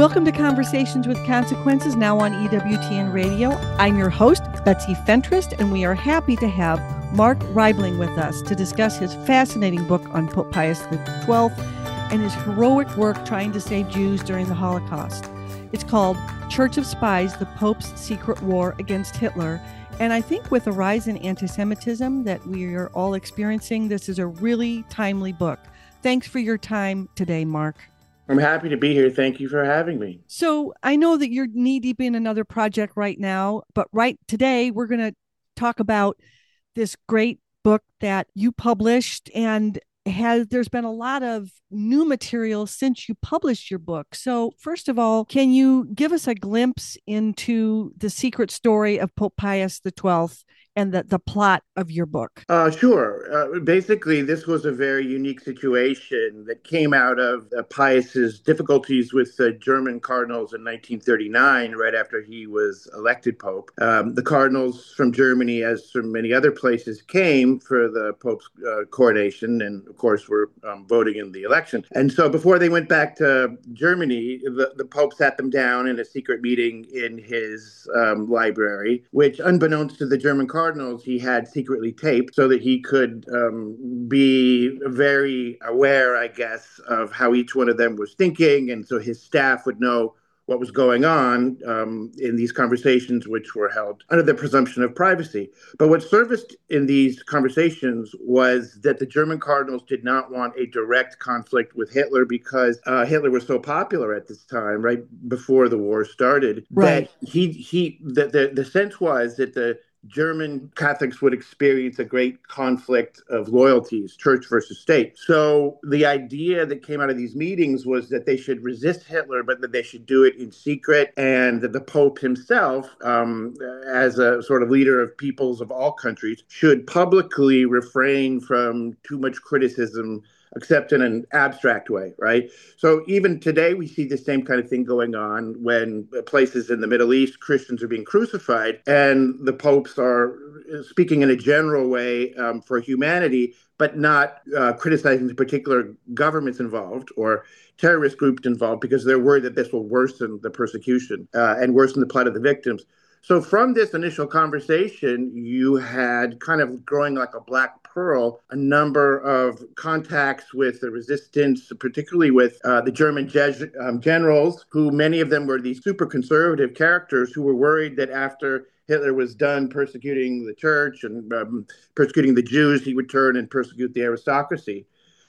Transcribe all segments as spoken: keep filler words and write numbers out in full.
Welcome to Conversations with Consequences, now on E W T N Radio. I'm your host, Betsy Fentress, and we are happy to have Mark Reibling with us to discuss his fascinating book on Pope Pius the twelfth and his heroic work trying to save Jews during the Holocaust. It's called Church of Spies, the Pope's Secret War Against Hitler. And I think with the rise in anti-Semitism that we are all experiencing, this is a really timely book. Thanks for your time today, Mark. I'm happy to be here. Thank you for having me. So I know that you're knee-deep in another project right now, but right today we're going to talk about this great book that you published, and has there's been a lot of new material since you published your book. So first of all, can you give us a glimpse into the secret story of Pope Pius the twelfth and the, the plot of your book? Uh, sure. Uh, basically, this was a very unique situation that came out of uh, Pius's difficulties with the German cardinals in nineteen thirty-nine, right after he was elected pope. Um, the cardinals from Germany, as from many other places, came for the pope's uh, coronation and, of course, were um, voting in the election. And so before they went back to Germany, the, the pope sat them down in a secret meeting in his um, library, which, unbeknownst to the German cardinals, Cardinals he had secretly taped so that he could um, be very aware, I guess, of how each one of them was thinking. And so his staff would know what was going on um, in these conversations, which were held under the presumption of privacy. But what surfaced in these conversations was that the German cardinals did not want a direct conflict with Hitler because uh, Hitler was so popular at this time, right before the war started, right. that he he the, the the sense was that the German Catholics would experience a great conflict of loyalties, church versus state. So the idea that came out of these meetings was that they should resist Hitler, but that they should do it in secret, and that the Pope himself, um, as a sort of leader of peoples of all countries, should publicly refrain from too much criticism except in an abstract way, right? So even today, we see the same kind of thing going on when places in the Middle East, Christians are being crucified, and the popes are speaking in a general way um, for humanity, but not uh, criticizing the particular governments involved or terrorist groups involved, because they're worried that this will worsen the persecution uh, and worsen the plight of the victims. So from this initial conversation, you had kind of growing like a black pearl, a number of contacts with the resistance, particularly with uh, the German Jesu- um, generals, who many of them were these super conservative characters who were worried that after Hitler was done persecuting the church and um, persecuting the Jews, he would turn and persecute the aristocracy.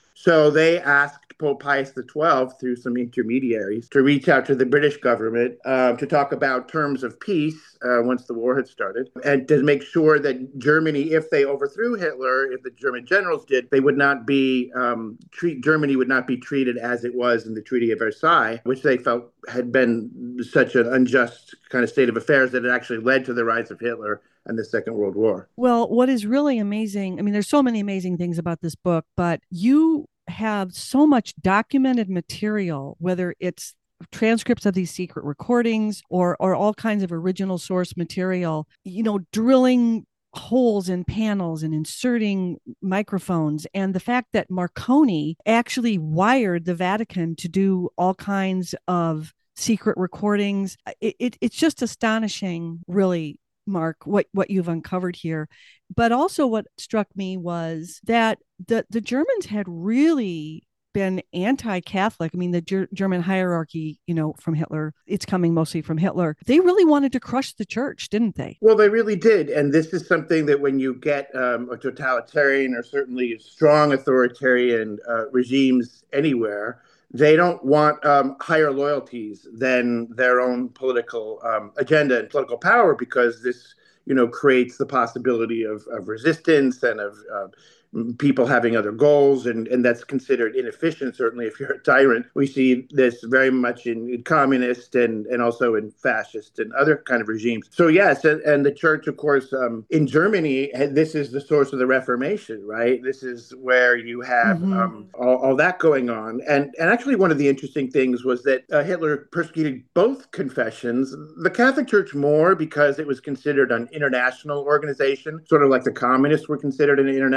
So they asked Pope Pius the twelfth, through some intermediaries, to reach out to the British government uh, to talk about terms of peace uh, once the war had started, and to make sure that Germany, if they overthrew Hitler, if the German generals did, they would not be um, treat Germany would not be treated as it was in the Treaty of Versailles, which they felt had been such an unjust kind of state of affairs that it actually led to the rise of Hitler and the Second World War. Well, what is really amazing, I mean, there's so many amazing things about this book, but you have so much documented material, whether it's transcripts of these secret recordings or or all kinds of original source material, you know, drilling holes in panels and inserting microphones. And the fact that Marconi actually wired the Vatican to do all kinds of secret recordings, it, it, it's just astonishing, really, Mark, what, what you've uncovered here. But also what struck me was that the, the Germans had really been anti-Catholic. I mean, the Ger- German hierarchy, you know, from Hitler, it's coming mostly from Hitler. They really wanted to crush the church, didn't they? Well, they really did. And this is something that when you get um, a totalitarian or certainly strong authoritarian uh, regimes anywhere, they don't want um, higher loyalties than their own political um, agenda and political power, because this, you know, creates the possibility of, of resistance and of uh, people having other goals, and, and that's considered inefficient, certainly if you're a tyrant. We see this very much in, in communist and, and also in fascist and other kind of regimes. So yes, and, and the church, of course, um, in Germany, this is the source of the Reformation, right? This is where you have mm-hmm. um, all, all that going on. And, and actually one of the interesting things was that uh, Hitler persecuted both confessions, the Catholic Church more because it was considered an international organization, sort of like the communists were considered an international organization.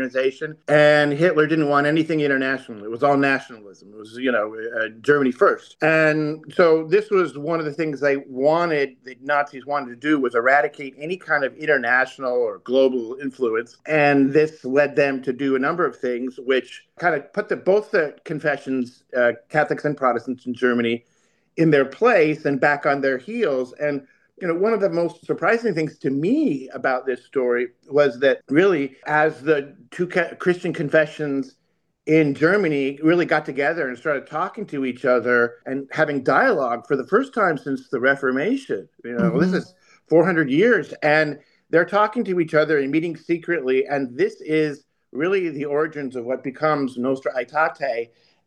organization. And Hitler didn't want anything international. It was all nationalism. It was, you know, uh, Germany first. And so this was one of the things they wanted, the Nazis wanted to do, was eradicate any kind of international or global influence. And this led them to do a number of things, which kind of put the, both the confessions, uh, Catholics and Protestants in Germany, in their place and back on their heels. And you know, one of the most surprising things to me about this story was that really, as the two ca- Christian confessions in Germany really got together and started talking to each other and having dialogue for the first time since the Reformation, you know, Mm-hmm. this is four hundred years, and they're talking to each other and meeting secretly. And this is really the origins of what becomes Nostra Aetate.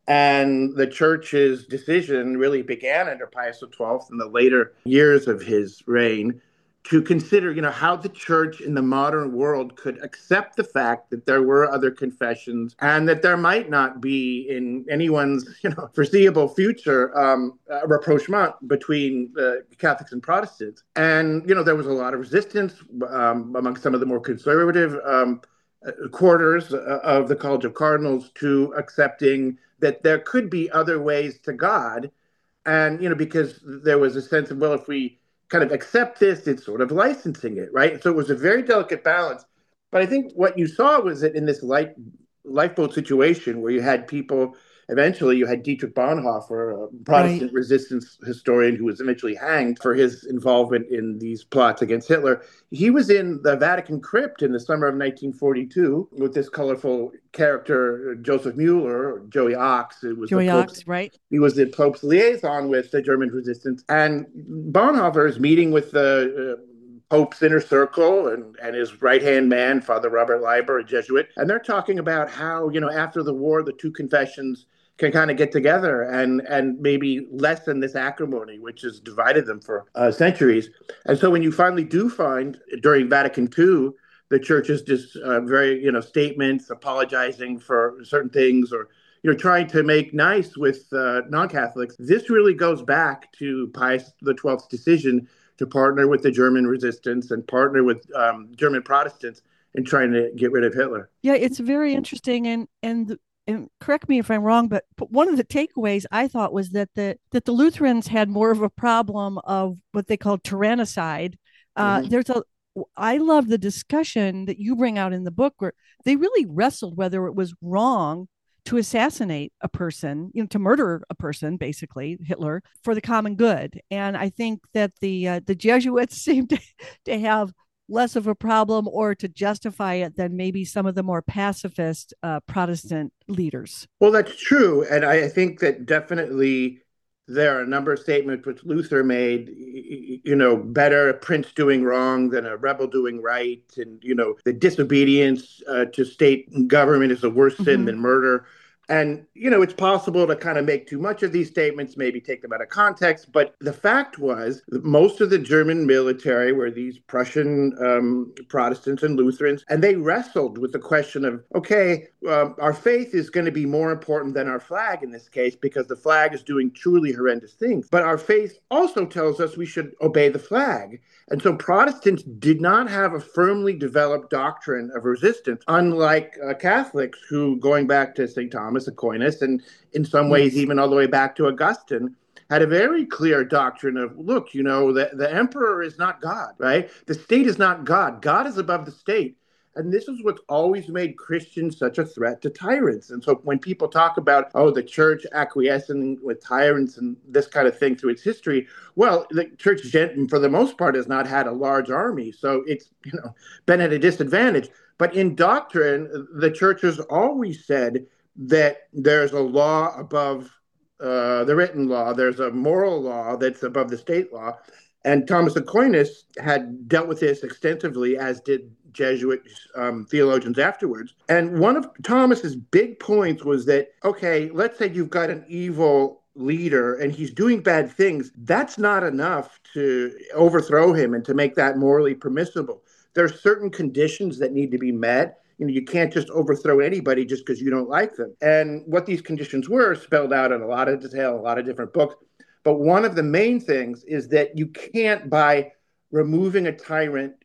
And the church's decision really began under Pius the twelfth in the later years of his reign to consider, you know, how the church in the modern world could accept the fact that there were other confessions and that there might not be in anyone's, you know, foreseeable future um, a rapprochement between uh, Catholics and Protestants. And, you know, there was a lot of resistance um, among some of the more conservative um, quarters of the College of Cardinals to accepting that there could be other ways to God. And, you know, because there was a sense of, well, if we kind of accept this, it's sort of licensing it, right? So it was a very delicate balance. But I think what you saw was that in this life, lifeboat situation where you had people, eventually you had Dietrich Bonhoeffer, a Protestant Right. resistance historian who was eventually hanged for his involvement in these plots against Hitler. He was in the Vatican crypt in the summer of nineteen forty-two with this colorful character, Joseph Mueller, Joey Ox. It was the Joey Pope's Ox, right? he was the Pope's liaison with the German resistance. And Bonhoeffer is meeting with the uh, Pope's inner circle and, and his right-hand man, Father Robert Leiber, a Jesuit. And they're talking about how, you know, after the war, the two confessions can kind of get together and and maybe lessen this acrimony, which has divided them for uh, centuries. And so when you finally do find, during Vatican two, the church's just uh, very, you know, statements apologizing for certain things or you know, trying to make nice with uh, non-Catholics. This really goes back to Pius the twelfth's decision to partner with the German resistance and partner with um, German Protestants in trying to get rid of Hitler. Yeah, it's very interesting, and and and correct me if I'm wrong, but one of the takeaways I thought was that the that the Lutherans had more of a problem of what they called tyrannicide. Uh, Mm-hmm. there's a I love the discussion that you bring out in the book where they really wrestled whether it was wrong to assassinate a person, you know, to murder a person, basically Hitler, for the common good. And I think that the uh, the Jesuits seem to to have less of a problem or to justify it than maybe some of the more pacifist uh, Protestant leaders. Well, that's true. And I think that definitely there are a number of statements which Luther made, you know, better a prince doing wrong than a rebel doing right. And, you know, the disobedience uh, to state government is a worse sin Mm-hmm. than murder. And, you know, it's possible to kind of make too much of these statements, maybe take them out of context. But the fact was that most of the German military were these Prussian um, Protestants and Lutherans, and they wrestled with the question of, okay, um, our faith is going to be more important than our flag in this case, because the flag is doing truly horrendous things. But our faith also tells us we should obey the flag. And so Protestants did not have a firmly developed doctrine of resistance, unlike uh, Catholics who, going back to Saint Thomas Aquinas and in some ways Yes. even all the way back to Augustine, had a very clear doctrine of, look, you know, the, the emperor is not God, right? The state is not God. God is above the state. And this is what's always made Christians such a threat to tyrants. And so when people talk about, oh, the church acquiescing with tyrants and this kind of thing through its history, well, the church, for the most part, has not had a large army. So it's, you know, been at a disadvantage. But in doctrine, the church has always said that there's a law above uh, the written law. There's a moral law that's above the state law. And Thomas Aquinas had dealt with this extensively, as did Jesuit um, theologians afterwards. And one of Thomas's big points was that, okay, let's say you've got an evil leader and he's doing bad things. That's not enough to overthrow him and to make that morally permissible. There are certain conditions that need to be met. You know, you can't just overthrow anybody just because you don't like them. And what these conditions were spelled out in a lot of detail, a lot of different books. But one of the main things is that you can't, by removing a tyrant,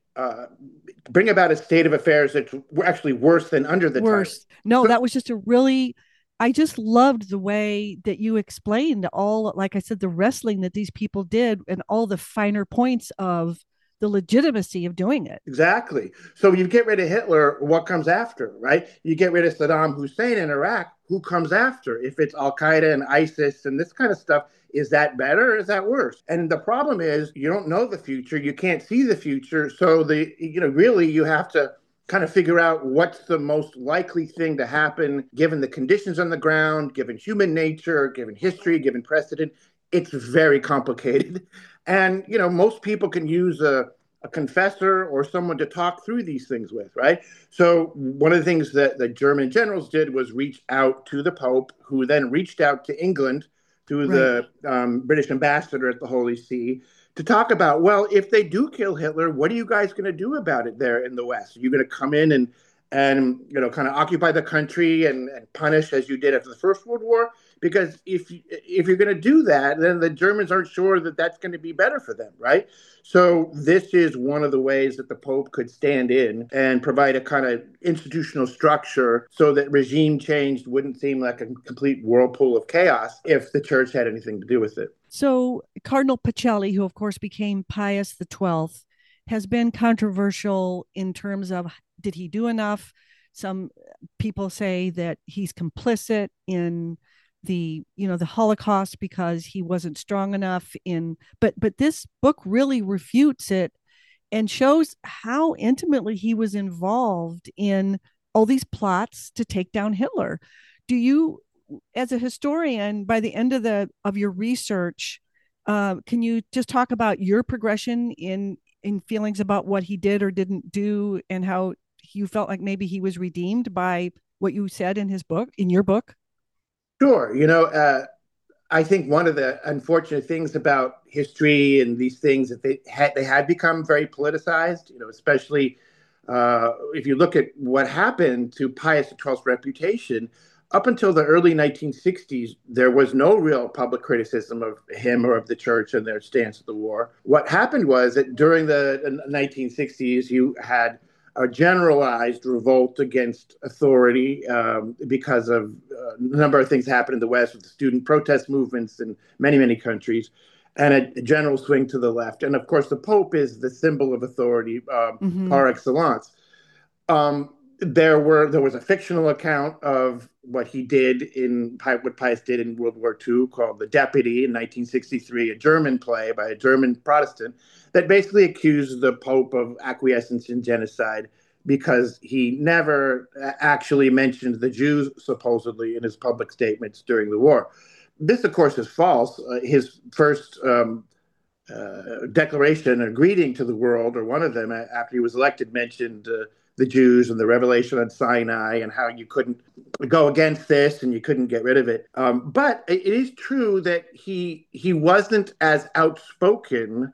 uh, bring about a state of affairs that's actually worse than under the tyrant. Worse. No, So that was just a really, I just loved the way that you explained all, like I said, the wrestling that these people did and all the finer points of the legitimacy of doing it. exactly. So you get rid of Hitler, what comes after, right? You get rid of Saddam Hussein in Iraq, who comes after? If it's Al Qaeda and ISIS and this kind of stuff, is that better or is that worse? And the problem is you don't know the future, you can't see the future. So the you know, really you have to kind of figure out what's the most likely thing to happen given the conditions on the ground, given human nature, given history, given precedent. It's very complicated. And you know, most people can use a a confessor or someone to talk through these things with, right? So one of the things that the German generals did was reach out to the Pope, who then reached out to England through Right. the um, British ambassador at the Holy See to talk about, well, if they do kill Hitler, what are you guys going to do about it there in the West? Are you going to come in and and you know kind of occupy the country and, and punish as you did after the First World War? Because if if you're going to do that, then the Germans aren't sure that that's going to be better for them, right? So this is one of the ways that the Pope could stand in and provide a kind of institutional structure so that regime change wouldn't seem like a complete whirlpool of chaos if the church had anything to do with it. So Cardinal Pacelli, who of course became Pius the twelfth, has been controversial in terms of did he do enough? Some people say that he's complicit in the you know the Holocaust because he wasn't strong enough in but but this book really refutes it and shows how intimately he was involved in all these plots to take down Hitler. Do you, as a historian, by the end of the of your research, uh, can you just talk about your progression in in feelings about what he did or didn't do, and how you felt like maybe he was redeemed by what you said in his book, in your book? Sure. You know, uh, I think one of the unfortunate things about history and these things that they had they had become very politicized. You know, especially uh, if you look at what happened to Pius the twelfth's reputation. Up until the early nineteen sixties, there was no real public criticism of him or of the church and their stance of the war. What happened was that during the nineteen sixties, you had a generalized revolt against authority um, because of uh, a number of things happened in the West with the student protest movements in many, many countries, and a, a general swing to the left. And of course, the Pope is the symbol of authority um, Mm-hmm. par excellence. Um, there were there was a fictional account of what he did in what Pius did in World War Two called The Deputy in nineteen sixty-three, a German play by a German Protestant that basically accused the Pope of acquiescence in genocide because he never actually mentioned the Jews supposedly in his public statements during the war. This, of course, is false. Uh, his first um, uh, declaration or greeting to the world, or one of them after he was elected, mentioned uh, the Jews and the revelation on Sinai and how you couldn't go against this and you couldn't get rid of it. Um, but it is true that he he wasn't as outspoken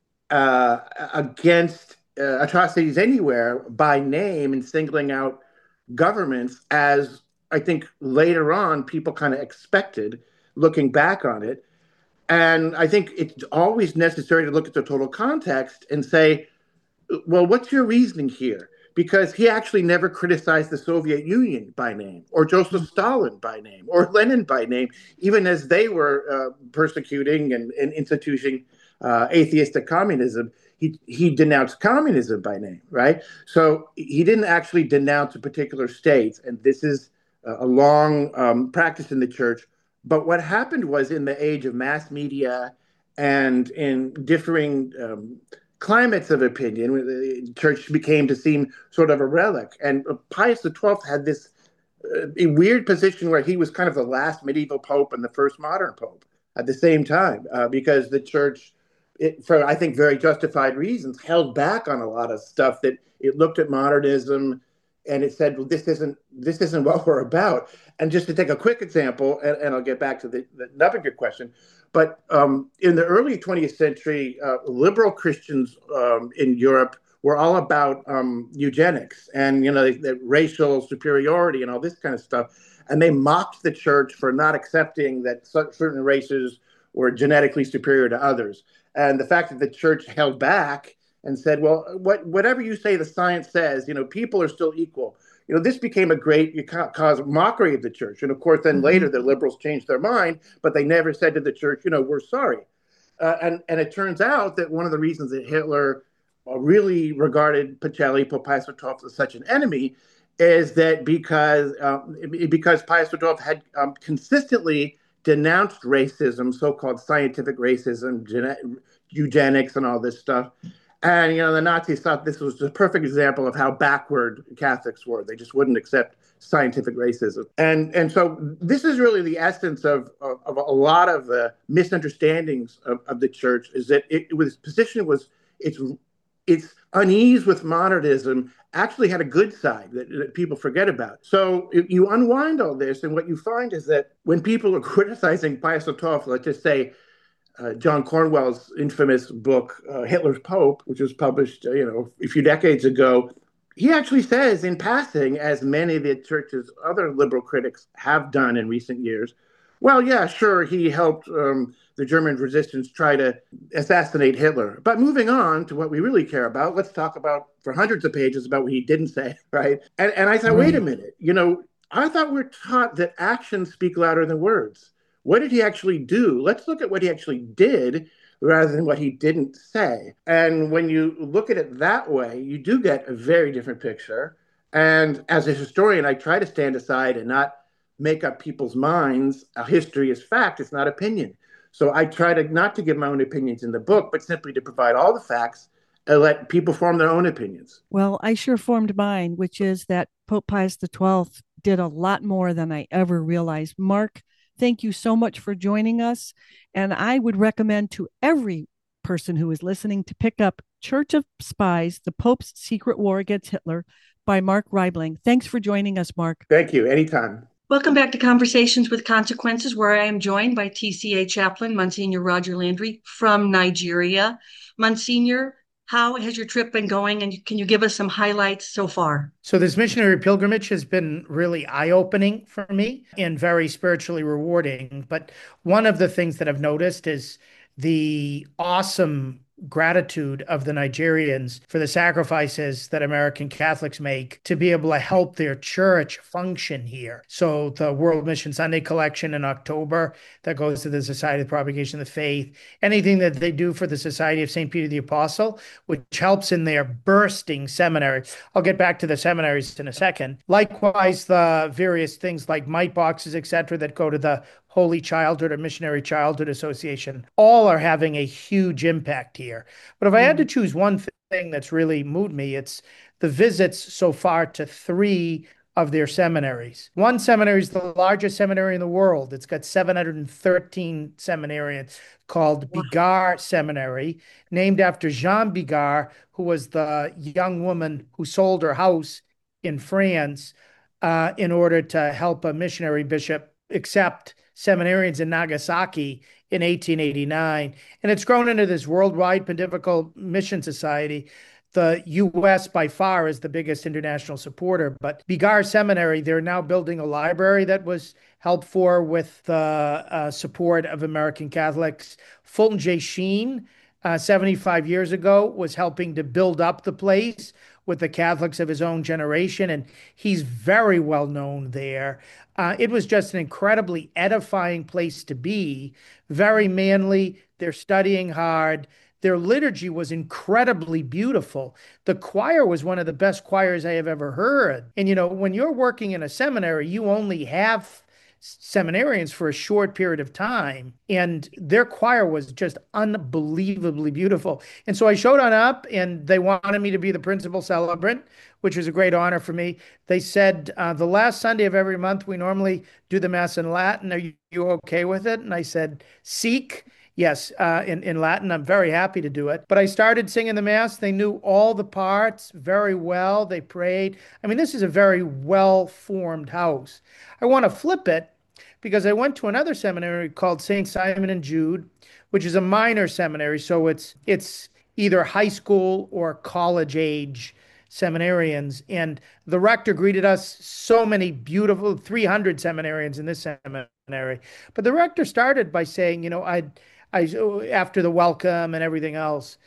uh, against uh, atrocities anywhere by name and singling out governments as I think later on people kind of expected looking back on it. And I think it's always necessary to look at the total context and say, well, what's your reasoning here? Because he actually never criticized the Soviet Union by name, or Joseph Stalin by name, or Lenin by name, even as they were uh, persecuting and, and instituting uh, atheistic communism. He, he denounced communism by name, right? So he didn't actually denounce a particular state. And this is a long um, practice in the church. But what happened was in the age of mass media and in differing um, climates of opinion, the church became to seem sort of a relic. And Pius the twelfth had this uh, a weird position where he was kind of the last medieval pope and the first modern pope at the same time, uh, because the church, it, for I think very justified reasons, held back on a lot of stuff that it looked at modernism and it said, well, this isn't this isn't what we're about. And just to take a quick example, and, and I'll get back to the, the nub of your question, but um, in the early twentieth century, uh, liberal Christians um, in Europe were all about um, eugenics and you know the, the racial superiority and all this kind of stuff, and they mocked the church for not accepting that certain races were genetically superior to others. And the fact that the church held back and said, well, what, whatever you say the science says, you know, people are still equal. You know, this became a great cause mockery of the church. And of course, then Mm-hmm. later the liberals changed their mind, but they never said to the church, you know, we're sorry. Uh, and, and it turns out that one of the reasons that Hitler uh, really regarded Pacelli, Pope Pius the twelfth, as such an enemy is that because um, because Pius the twelfth had um, consistently denounced racism, so-called scientific racism, gene- eugenics, and all this stuff. And you know, the Nazis thought this was the perfect example of how backward Catholics were. They just wouldn't accept scientific racism. And and so this is really the essence of of, of a lot of the misunderstandings of, of the church, is that it, it was position was its its unease with modernism actually had a good side that, that people forget about. So if you unwind all this, and what you find is that when people are criticizing Pius the twelfth, let's just say uh, John Cornwell's infamous book, uh, Hitler's Pope, which was published, uh, you know, a few decades ago, he actually says in passing, as many of the church's other liberal critics have done in recent years, well, yeah, sure, he helped um, the German resistance try to assassinate Hitler. But moving on to what we really care about, let's talk about for hundreds of pages about what he didn't say, right? And, and I thought, wait a Right. minute, you know, I thought we're taught that actions speak louder than words. What did he actually do? Let's look at what he actually did rather than what he didn't say. And when you look at it that way, you do get a very different picture. And as a historian, I try to stand aside and not make up people's minds. A history is fact, it's not opinion. So I try to not to give my own opinions in the book, but simply to provide all the facts and let people form their own opinions. Well, I sure formed mine, which is that Pope Pius the twelfth did a lot more than I ever realized. Mark, thank you so much for joining us. And I would recommend to every person who is listening to pick up Church of Spies, The Pope's Secret War Against Hitler by Mark Reibling. Thanks for joining us, Mark. Thank you. Anytime. Welcome back to Conversations with Consequences, where I am joined by T C A Chaplain Monsignor Roger Landry from Nigeria. Monsignor, how has your trip been going, and can you give us some highlights so far? So this missionary pilgrimage has been really eye-opening for me and very spiritually rewarding. But one of the things that I've noticed is the awesome gratitude of the Nigerians for the sacrifices that American Catholics make to be able to help their church function here. So the World Mission Sunday collection in October that goes to the Society of the Propagation of the Faith, anything that they do for the Society of Saint Peter the Apostle, which helps in their bursting seminary. I'll get back to the seminaries in a second. Likewise, the various things like mite boxes, et cetera, that go to the Holy Childhood or Missionary Childhood Association, all are having a huge impact here. But if I had to choose one thing that's really moved me, it's the visits so far to three of their seminaries. One seminary is the largest seminary in the world. It's got seven hundred thirteen seminarians, called Bigard Seminary, named after Jeanne Bigard, who was the young woman who sold her house in France uh, in order to help a missionary bishop accept seminarians in Nagasaki in eighteen eighty-nine. And it's grown into this worldwide pontifical mission society. The U S by far is the biggest international supporter, but Bigard Seminary, they're now building a library that was helped for with the uh, support of American Catholics. Fulton J. Sheen, uh, seventy-five years ago, was helping to build up the place with the Catholics of his own generation, and he's very well known there. Uh, it was just an incredibly edifying place to be, very manly. They're studying hard. Their liturgy was incredibly beautiful. The choir was one of the best choirs I have ever heard. And, you know, when you're working in a seminary, you only have seminarians for a short period of time, and their choir was just unbelievably beautiful. And so I showed on up, and they wanted me to be the principal celebrant, which was a great honor for me. They said, uh, the last Sunday of every month, we normally do the Mass in Latin. Are you, you okay with it? And I said, Seek. Yes, uh, in, in Latin, I'm very happy to do it. But I started singing the Mass. They knew all the parts very well. They prayed. I mean, this is a very well-formed house. I want to flip it because I went to another seminary called Saint Simon and Jude, which is a minor seminary. So it's it's either high school or college age seminarians. And the rector greeted us, so many beautiful, three hundred seminarians in this seminary. But the rector started by saying, you know, I'd I, after the welcome and everything else,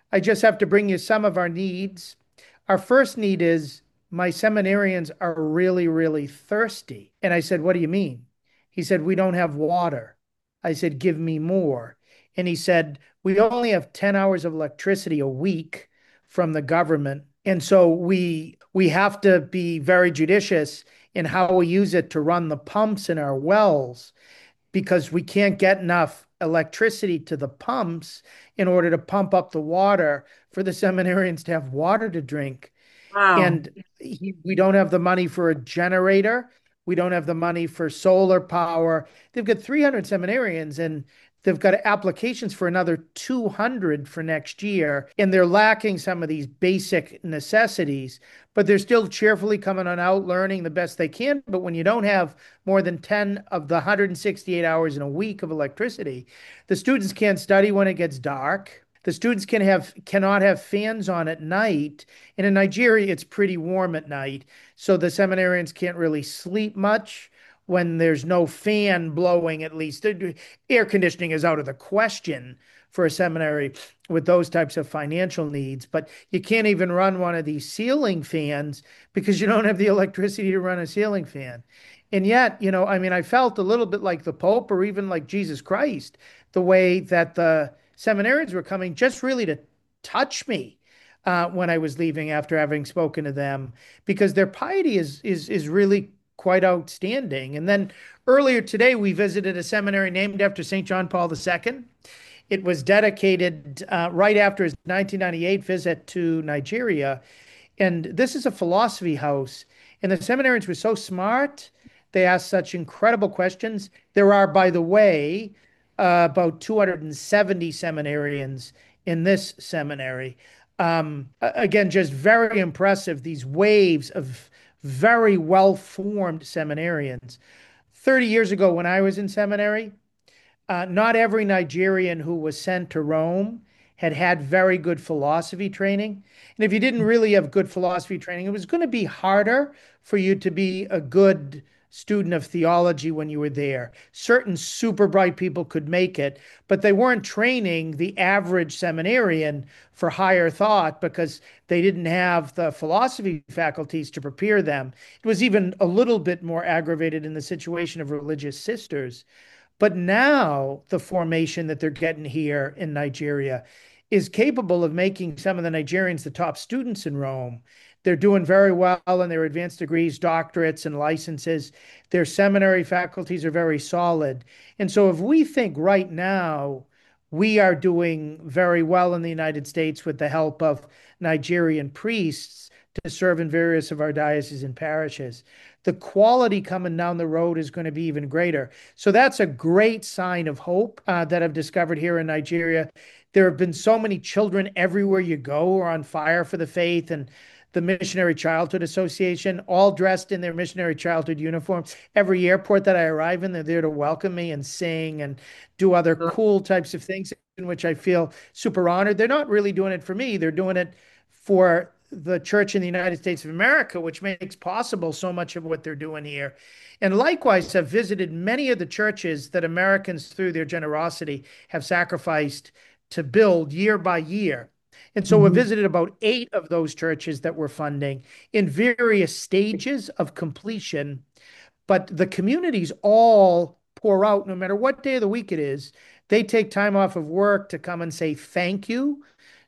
I just have to bring you some of our needs. Our first need is my seminarians are really, really thirsty. And I said, what do you mean? He said, we don't have water. I said, give me more. And he said, we only have ten hours of electricity a week from the government. And so we we have to be very judicious in how we use it to run the pumps in our wells because we can't get enough electricity to the pumps in order to pump up the water for the seminarians to have water to drink. Wow. And he, we don't have the money for a generator. We don't have the money for solar power. They've got three hundred seminarians and they've got applications for another two hundred for next year. And they're lacking some of these basic necessities, but they're still cheerfully coming on out, learning the best they can. But when you don't have more than ten of the one hundred sixty-eight hours in a week of electricity, the students can't study when it gets dark. The students can have cannot have fans on at night. And in Nigeria, it's pretty warm at night. So the seminarians can't really sleep much when there's no fan blowing, at least. Air conditioning is out of the question for a seminary with those types of financial needs. But you can't even run one of these ceiling fans because you don't have the electricity to run a ceiling fan. And yet, you know, I mean, I felt a little bit like the Pope or even like Jesus Christ, the way that the seminarians were coming just really to touch me uh, when I was leaving after having spoken to them, because their piety is is is really quite outstanding. And then earlier today, we visited a seminary named after Saint John Paul the Second. It was dedicated uh, right after his nineteen ninety-eight visit to Nigeria. And this is a philosophy house. And the seminarians were so smart. They asked such incredible questions. There are, by the way, uh, about two hundred seventy seminarians in this seminary. Um, again, just very impressive, these waves of very well-formed seminarians. thirty years ago, when I was in seminary, uh, not every Nigerian who was sent to Rome had had very good philosophy training. And if you didn't really have good philosophy training, it was going to be harder for you to be a good student of theology when you were there. Certain super bright people could make it, but they weren't training the average seminarian for higher thought because they didn't have the philosophy faculties to prepare them. It was even a little bit more aggravated in the situation of religious sisters. But now the formation that they're getting here in Nigeria is capable of making some of the Nigerians the top students in Rome. They're doing very well in their advanced degrees, doctorates, and licenses. Their seminary faculties are very solid. And so if we think right now we are doing very well in the United States with the help of Nigerian priests to serve in various of our dioceses and parishes, the quality coming down the road is going to be even greater. So that's a great sign of hope uh, that I've discovered here in Nigeria. There have been so many children everywhere you go are on fire for the faith, and the Missionary Childhood Association, all dressed in their missionary childhood uniforms. Every airport that I arrive in, they're there to welcome me and sing and do other cool types of things in which I feel super honored. They're not really doing it for me. They're doing it for the church in the United States of America, which makes possible so much of what they're doing here. And likewise, I've visited many of the churches that Americans, through their generosity, have sacrificed to build year by year. And so mm-hmm. we visited about eight of those churches that we're funding in various stages of completion. But the communities all pour out, no matter what day of the week it is. They take time off of work to come and say thank you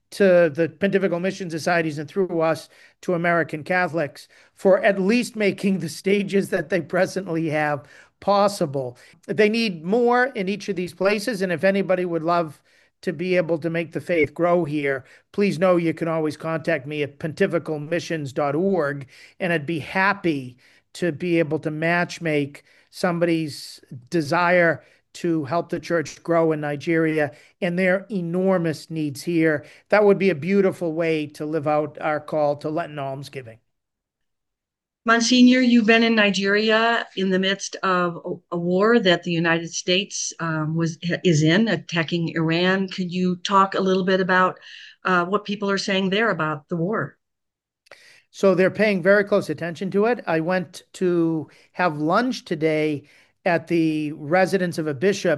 to the Pontifical Mission Societies and through us to American Catholics for at least making the stages that they presently have possible. They need more in each of these places. And if anybody would love to be able to make the faith grow here, please know you can always contact me at pontifical missions dot org, and I'd be happy to be able to match make somebody's desire to help the church grow in Nigeria and their enormous needs here. That would be a beautiful way to live out our call to Lenten almsgiving. Monsignor, you've been in Nigeria in the midst of a, a war that the United States um, was is in, attacking Iran. Could you talk a little bit about uh, what people are saying there about the war? So they're paying very close attention to it. I went to have lunch today at the residence of a bishop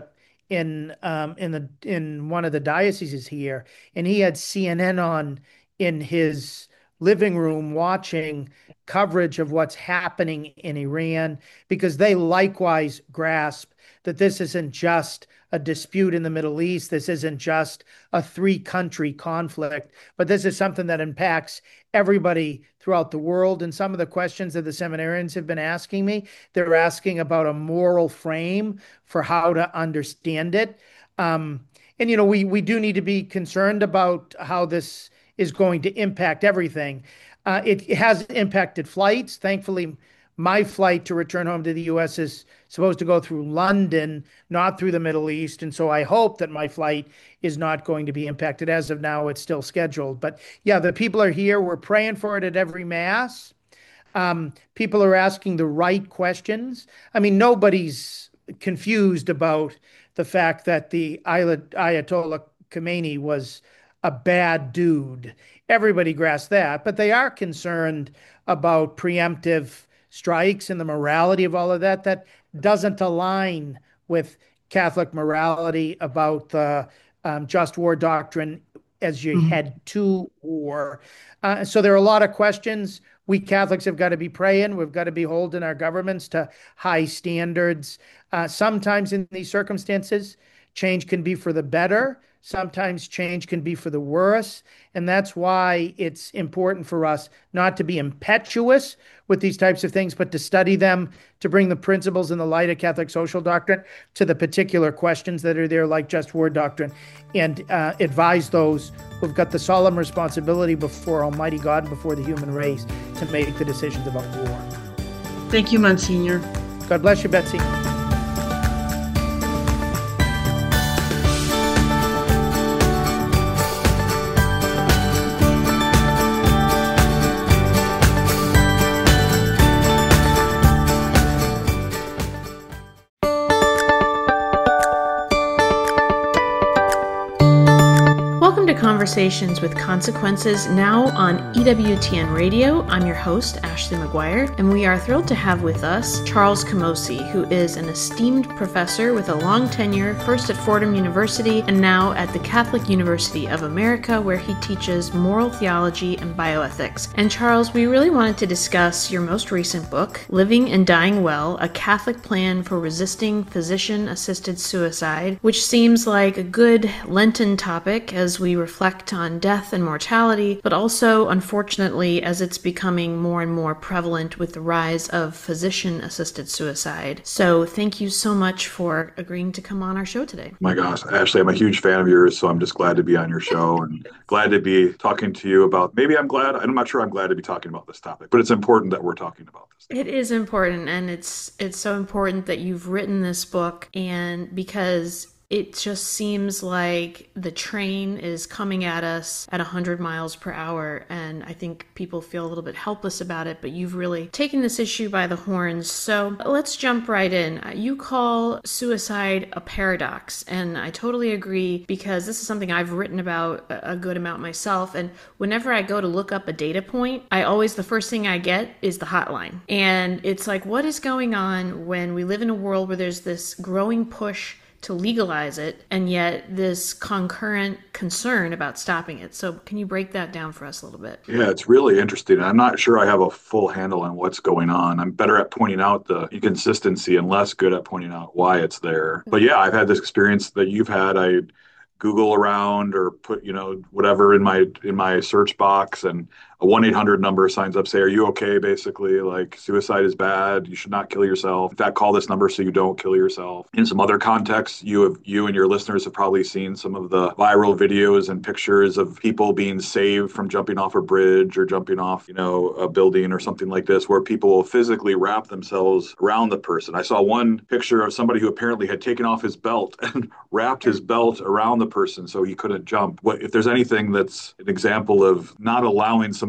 in um, in the in one of the dioceses here, and he had C N N on in his living room watching coverage of what's happening in Iran because they likewise grasp that this isn't just a dispute in the Middle East. This isn't just a three country conflict, but this is something that impacts everybody throughout the world. And some of the questions that the seminarians have been asking me, they're asking about a moral frame for how to understand it. Um, and, you know, we, we do need to be concerned about how this is going to impact everything. Uh, it, it has impacted flights. Thankfully, my flight to return home to the U S is supposed to go through London, not through the Middle East. And so I hope that my flight is not going to be impacted. As of now, it's still scheduled. But yeah, the people are here. We're praying for it at every Mass. Um, people are asking the right questions. I mean, nobody's confused about the fact that the Ayatollah Khomeini was a bad dude. Everybody grasps that, but they are concerned about preemptive strikes and the morality of all of that. That doesn't align with Catholic morality about the um, just war doctrine as you mm-hmm. head to war. Uh, so there are a lot of questions. We Catholics have got to be praying. We've got to be holding our governments to high standards. Uh, sometimes in these circumstances, change can be for the better. Sometimes change can be for the worse. And that's why it's important for us not to be impetuous with these types of things, but to study them, to bring the principles in the light of Catholic social doctrine to the particular questions that are there, like just war doctrine, and uh, advise those who've got the solemn responsibility before Almighty God and before the human race to make the decisions about war. Thank you, Monsignor. God bless you, Betsy. Conversations with Consequences, now on E W T N Radio. I'm your host, Ashley McGuire, and we are thrilled to have with us Charles Camosy, who is an esteemed professor with a long tenure, first at Fordham University and now at the Catholic University of America, where he teaches moral theology and bioethics. And Charles, we really wanted to discuss your most recent book, Living and Dying Well, A Catholic Plan for Resisting Physician-Assisted Suicide, which seems like a good Lenten topic as we reflect on death and mortality, but also, unfortunately, as it's becoming more and more prevalent with the rise of physician-assisted suicide. So thank you so much for agreeing to come on our show today. My gosh, Ashley, I'm a huge fan of yours, so I'm just glad to be on your show and glad to be talking to you about, maybe I'm glad, I'm not sure I'm glad to be talking about this topic, but it's important that we're talking about this. It is important, and it's it's so important that you've written this book, and because it just seems like the train is coming at us at one hundred miles per hour, and I think people feel a little bit helpless about it, but you've really taken this issue by the horns. So let's jump right in. You call suicide a paradox, and I totally agree, because this is something I've written about a good amount myself, and whenever I go to look up a data point, I always, the first thing I get is the hotline. And it's like, what is going on when we live in a world where there's this growing push to legalize it, and yet this concurrent concern about stopping it? So can you break that down for us a little bit? Yeah, it's really interesting. I'm not sure I have a full handle on what's going on. I'm better at pointing out the inconsistency and less good at pointing out why it's there. But yeah, I've had this experience that you've had. I Google around or put, you know, whatever in my in my search box, and a one eight hundred number signs up, say, are you okay? Basically, like, suicide is bad. You should not kill yourself. In fact, call this number so you don't kill yourself. In some other contexts, you have you and your listeners have probably seen some of the viral videos and pictures of people being saved from jumping off a bridge or jumping off, you know, a building or something like this, where people will physically wrap themselves around the person. I saw one picture of somebody who apparently had taken off his belt and wrapped his belt around the person so he couldn't jump. What if there's anything that's an example of not allowing some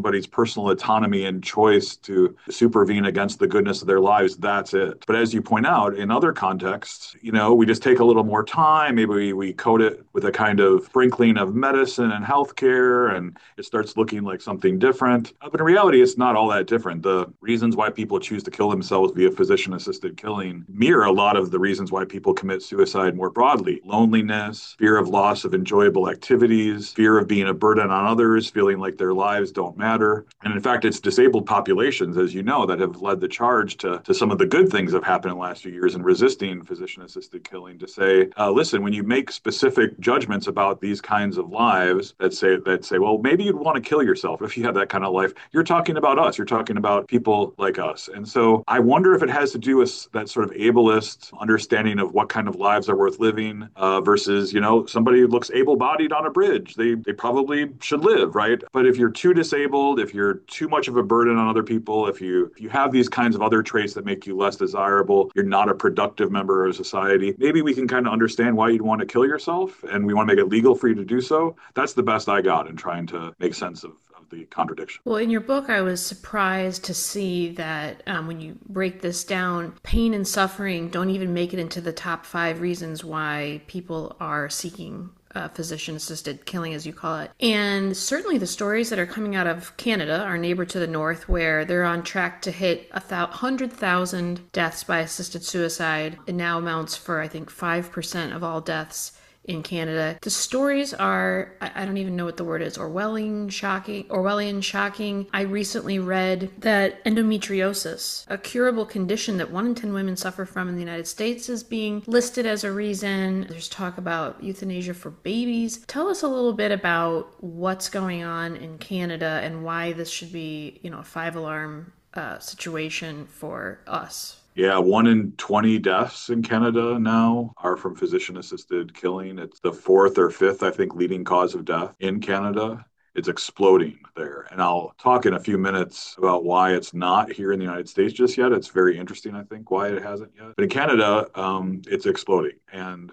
somebody's personal autonomy and choice to supervene against the goodness of their lives, that's it. But as you point out, in other contexts, you know, we just take a little more time. Maybe we, we coat it with a kind of sprinkling of medicine and healthcare, and it starts looking like something different. But in reality, it's not all that different. The reasons why people choose to kill themselves via physician-assisted killing mirror a lot of the reasons why people commit suicide more broadly. Loneliness, fear of loss of enjoyable activities, fear of being a burden on others, feeling like their lives don't matter. And in fact, it's disabled populations, as you know, that have led the charge to, to some of the good things that have happened in the last few years in resisting physician-assisted killing, to say, uh, listen, when you make specific judgments about these kinds of lives that say, that say, well, maybe you'd want to kill yourself if you had that kind of life, you're talking about us. You're talking about people like us. And so I wonder if it has to do with that sort of ableist understanding of what kind of lives are worth living uh, versus, you know, somebody who looks able-bodied on a bridge. They, they probably should live, right? But if you're too disabled, if you're too much of a burden on other people, if you if you have these kinds of other traits that make you less desirable, you're not a productive member of society, maybe we can kind of understand why you'd want to kill yourself, and we want to make it legal for you to do so. That's the best I got in trying to make sense of the contradiction. Well, in your book, I was surprised to see that um, when you break this down, pain and suffering don't even make it into the top five reasons why people are seeking uh, physician-assisted killing, as you call it. And certainly the stories that are coming out of Canada, our neighbor to the north, where they're on track to hit a th- one hundred thousand deaths by assisted suicide. It now amounts for, I think, five percent of all deaths in Canada. The stories are, I don't even know what the word is, Orwellian, shocking, Orwellian, shocking. I recently read that endometriosis, a curable condition that one in ten women suffer from in the United States, is being listed as a reason. There's talk about euthanasia for babies. Tell us a little bit about what's going on in Canada and why this should be, you know, a five alarm uh, situation for us. Yeah, one in twenty deaths in Canada now are from physician-assisted killing. It's the fourth or fifth, I think, leading cause of death in Canada. It's exploding there. And I'll talk in a few minutes about why it's not here in the United States just yet. It's very interesting, I think, why it hasn't yet. But in Canada, um, it's exploding. And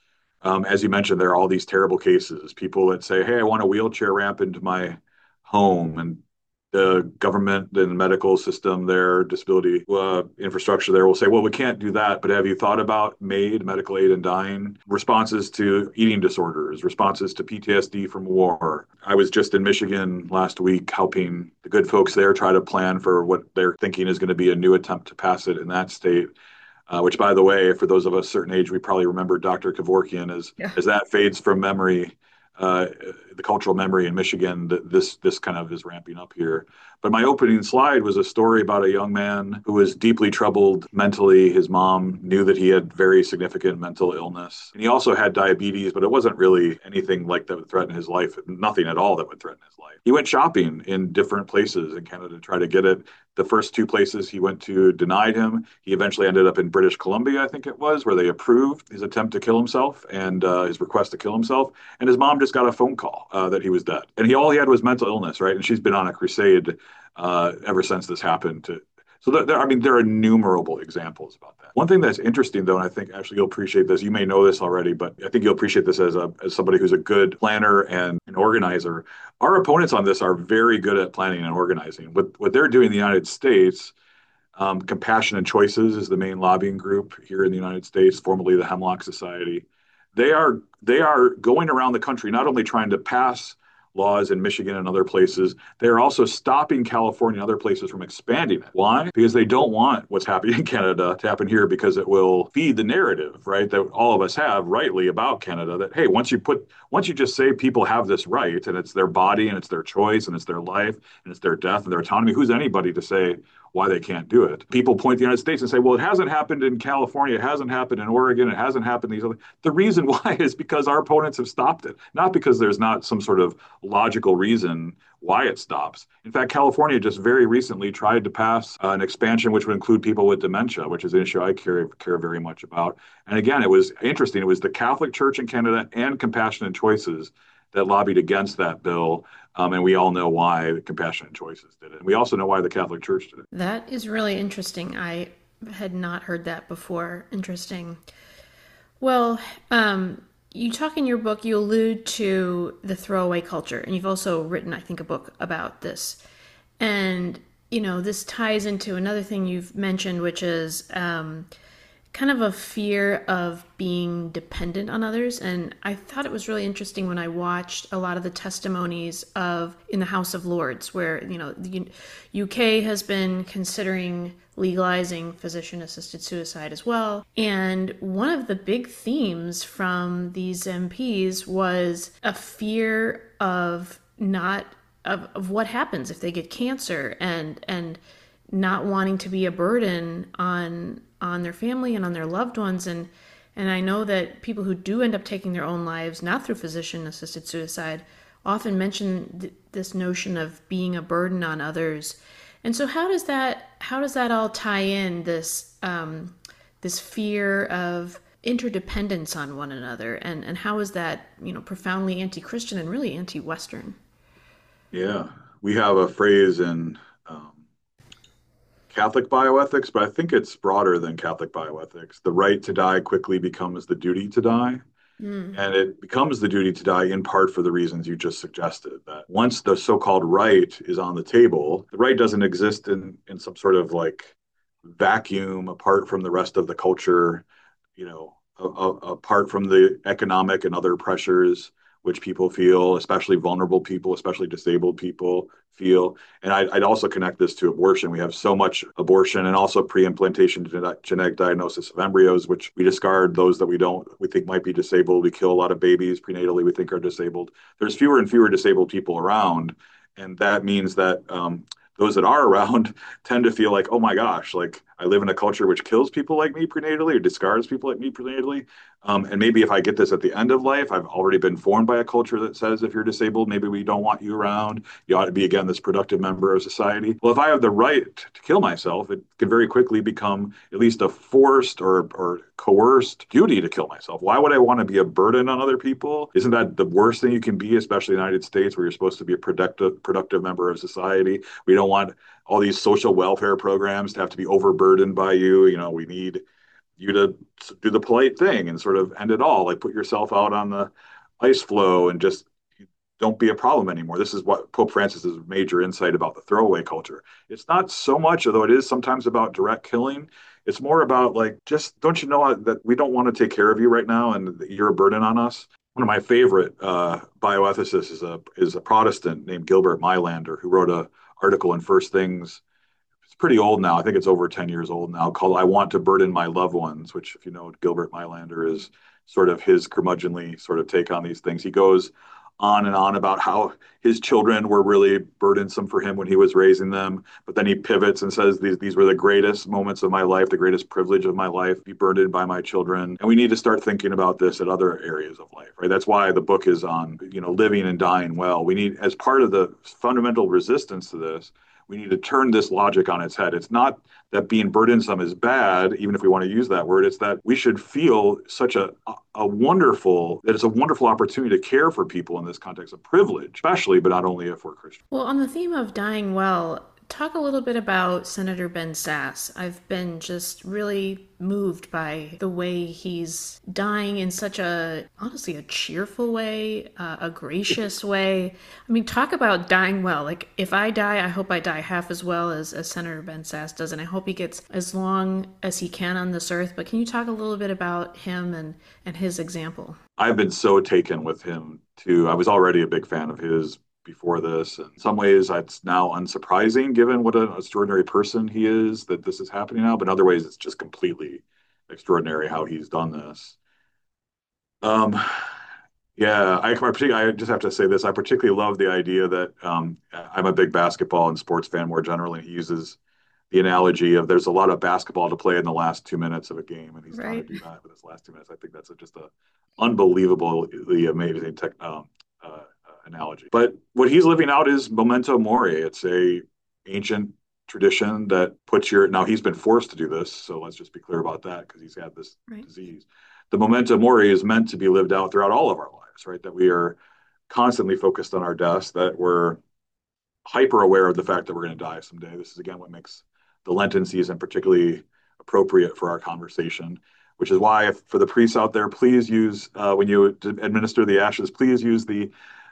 um, as you mentioned, there are all these terrible cases. People that say, hey, I want a wheelchair ramp into my home, and the government and the medical system, their disability uh, infrastructure there will say, well, we can't do that. But have you thought about MAID, medical aid in dying, responses to eating disorders, responses to P T S D from war? I was just in Michigan last week helping the good folks there try to plan for what they're thinking is going to be a new attempt to pass it in that state. Uh, which, by the way, for those of us a certain age, we probably remember Doctor Kevorkian as, yeah. as that fades from memory. Uh, the cultural memory in Michigan, that this this kind of is ramping up here. But my opening slide was a story about a young man who was deeply troubled mentally. His mom knew that he had very significant mental illness. And he also had diabetes, but it wasn't really anything like that would threaten his life, nothing at all that would threaten his life. He went shopping in different places in Canada to try to get it. The first two places he went to denied him. He eventually ended up in British Columbia, I think it was, where they approved his attempt to kill himself and uh, his request to kill himself. And his mom just got a phone call uh, that he was dead. And he all he had was mental illness, right? And she's been on a crusade uh, ever since this happened. To, so there, I mean, there are innumerable examples about that. One thing that's interesting, though, and I think actually you'll appreciate this. You may know this already, but I think you'll appreciate this as a as somebody who's a good planner and an organizer. Our opponents on this are very good at planning and organizing. What what they're doing in the United States, um, Compassion and Choices is the main lobbying group here in the United States, formerly the Hemlock Society. They are they are going around the country not only trying to pass laws in Michigan and other places, they're also stopping California and other places from expanding it. Why? Because they don't want what's happening in Canada to happen here, because it will feed the narrative, right, that all of us have rightly about Canada, that, hey, once you put, once you just say people have this right and it's their body and it's their choice and it's their life and it's their death and their autonomy, who's anybody to say why they can't do it? People point to the United States and say, well, it hasn't happened in California, it hasn't happened in Oregon, it hasn't happened in these other. The reason why is because our opponents have stopped it, not because there's not some sort of logical reason why it stops. In fact, California just very recently tried to pass uh, an expansion which would include people with dementia, which is an issue I care, care very much about. And again, it was interesting. It was the Catholic Church in Canada and Compassion and Choices that lobbied against that bill. Um, and we all know why Compassion and Choices did it. And we also know why the Catholic Church did it. That is really interesting. I had not heard that before. Interesting. Well, um, you talk in your book, you allude to the throwaway culture. And you've also written, I think, a book about this. And, you know, this ties into another thing you've mentioned, which is um, kind of a fear of being dependent on others. And I thought it was really interesting when I watched a lot of the testimonies of in the House of Lords, where, you know, the U K has been considering legalizing physician-assisted suicide as well. And one of the big themes from these M Ps was a fear of not of, of what happens if they get cancer, and and not wanting to be a burden on on their family and on their loved ones. And and I know that people who do end up taking their own lives, not through physician-assisted suicide, often mention th- this notion of being a burden on others. And so how does that how does that all tie in, this um, this fear of interdependence on one another, and, and how is that, you know, profoundly anti-Christian and really anti-Western? Yeah, we have a phrase in um, Catholic bioethics, but I think it's broader than Catholic bioethics. The right to die quickly becomes the duty to die. Mm. And it becomes the duty to die in part for the reasons you just suggested, that once the so-called right is on the table, the right doesn't exist in, in some sort of like vacuum apart from the rest of the culture, you know, a, a, apart from the economic and other pressures which people feel, especially vulnerable people, especially disabled people feel. And I'd, I'd also connect this to abortion. We have so much abortion and also pre-implantation genetic diagnosis of embryos, which we discard those that we don't, we think might be disabled. We kill a lot of babies prenatally we think are disabled. There's fewer and fewer disabled people around. And that means that um, those that are around tend to feel like, oh my gosh, like I live in a culture which kills people like me prenatally or discards people like me prenatally. Um, and maybe if I get this at the end of life, I've already been formed by a culture that says if you're disabled, maybe we don't want you around. You ought to be, again, this productive member of society. Well, if I have the right to kill myself, it can very quickly become at least a forced or, or coerced duty to kill myself. Why would I want to be a burden on other people? Isn't that the worst thing you can be, especially in the United States, where you're supposed to be a productive, productive member of society? We don't want all these social welfare programs to have to be overburdened by you. You know, we need you to do the polite thing and sort of end it all, like put yourself out on the ice flow and just don't be a problem anymore. This is what Pope Francis's major insight about the throwaway culture. It's not so much, although it is sometimes about direct killing. It's more about like, just don't you know that we don't want to take care of you right now and you're a burden on us? One of my favorite uh, bioethicists is a is a Protestant named Gilbert Meilander, who wrote a article in First Things. It's pretty old now. I think it's over ten years old now, called I Want to Burden My Loved Ones, which, if you know, Gilbert Meilander is sort of his curmudgeonly sort of take on these things. He goes on and on about how his children were really burdensome for him when he was raising them. But then he pivots and says, these, these were the greatest moments of my life, the greatest privilege of my life, be burdened by my children. And we need to start thinking about this at other areas of life, right? That's why the book is on, you know, living and dying well. We need, as part of the fundamental resistance to this, we need to turn this logic on its head. It's not that being burdensome is bad, even if we want to use that word. It's that we should feel such a, a wonderful, that it's a wonderful opportunity to care for people in this context of privilege, especially, but not only if we're Christian. Well, on the theme of dying well, talk a little bit about Senator Ben Sasse. I've been just really moved by the way he's dying in such a, honestly, a cheerful way, uh, a gracious way. I mean, talk about dying well. Like, if I die, I hope I die half as well as, as Senator Ben Sasse does, and I hope he gets as long as he can on this earth. But can you talk a little bit about him and, and his example? I've been so taken with him, too. I was already a big fan of his before this. In some ways, it's now unsurprising given what an extraordinary person he is that this is happening now. But in other ways, it's just completely extraordinary how he's done this. Um, yeah, I, I just have to say this. I particularly love the idea that um, I'm a big basketball and sports fan more generally. He uses the analogy of there's a lot of basketball to play in the last two minutes of a game, and he's right. trying to do that with his last two minutes. I think that's a, just a unbelievably amazing tech, um, uh, analogy. But what he's living out is memento mori. It's a ancient tradition that puts your, now he's been forced to do this, so let's just be clear about that because he's had this right. disease. The memento mori is meant to be lived out throughout all of our lives, right? That we are constantly focused on our deaths, that we're hyper aware of the fact that we're going to die someday. This is, again, what makes the Lenten season particularly appropriate for our conversation, which is why, if, for the priests out there, please use, uh, when you administer the ashes, please use the